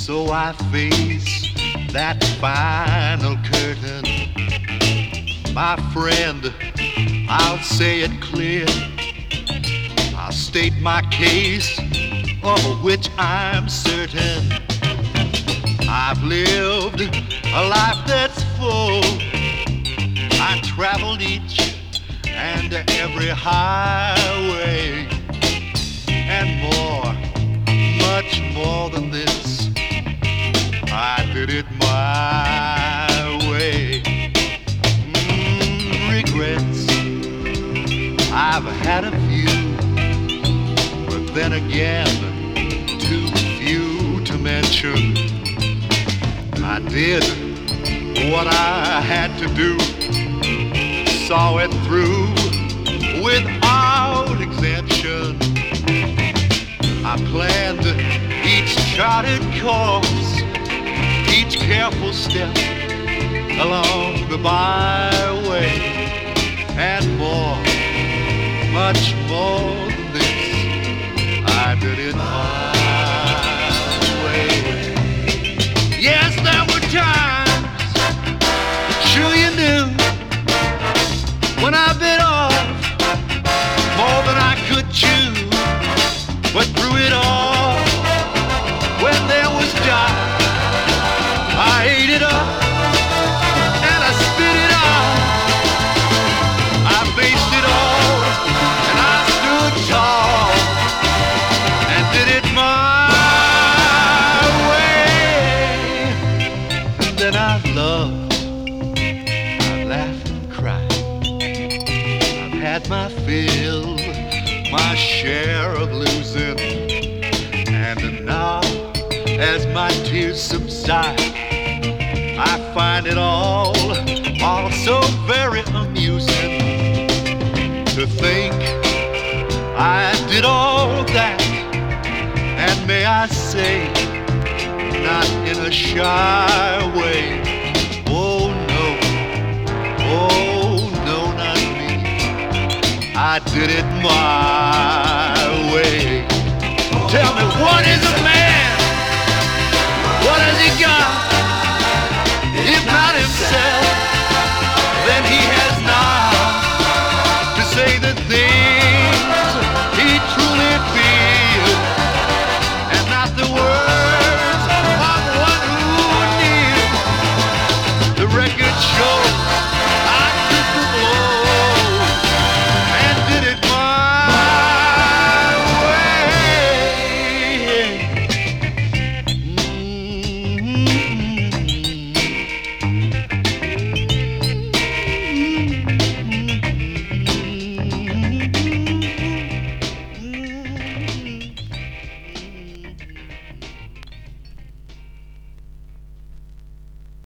So I face that final curtain. My friend, I'll say it clear. I'll state my case, of which I'm certain. I've lived a life that's full. I traveled each and every highway, and more, much more than this. I did it my way. Regrets, I've had a few, but then again, too few to mention. I did what I had to do, saw it through without exemption. I planned each charted course, each careful step along the byway, and more, much more than this, I did it my way. Yes, there were times, sure you knew, when I bit off more than I could chew. But through it all, when there was doubt, I ate it up and I spit it out. I faced it all and I stood tall and did it my way. And then I've loved, I've laughed and cried. I've had my fill, my share of losing, and now as my tears subside, I find it all so very amusing to think I did all that, and may I say, not in a shy way. Oh no, not me. I did it my way. Tell me, what is a man?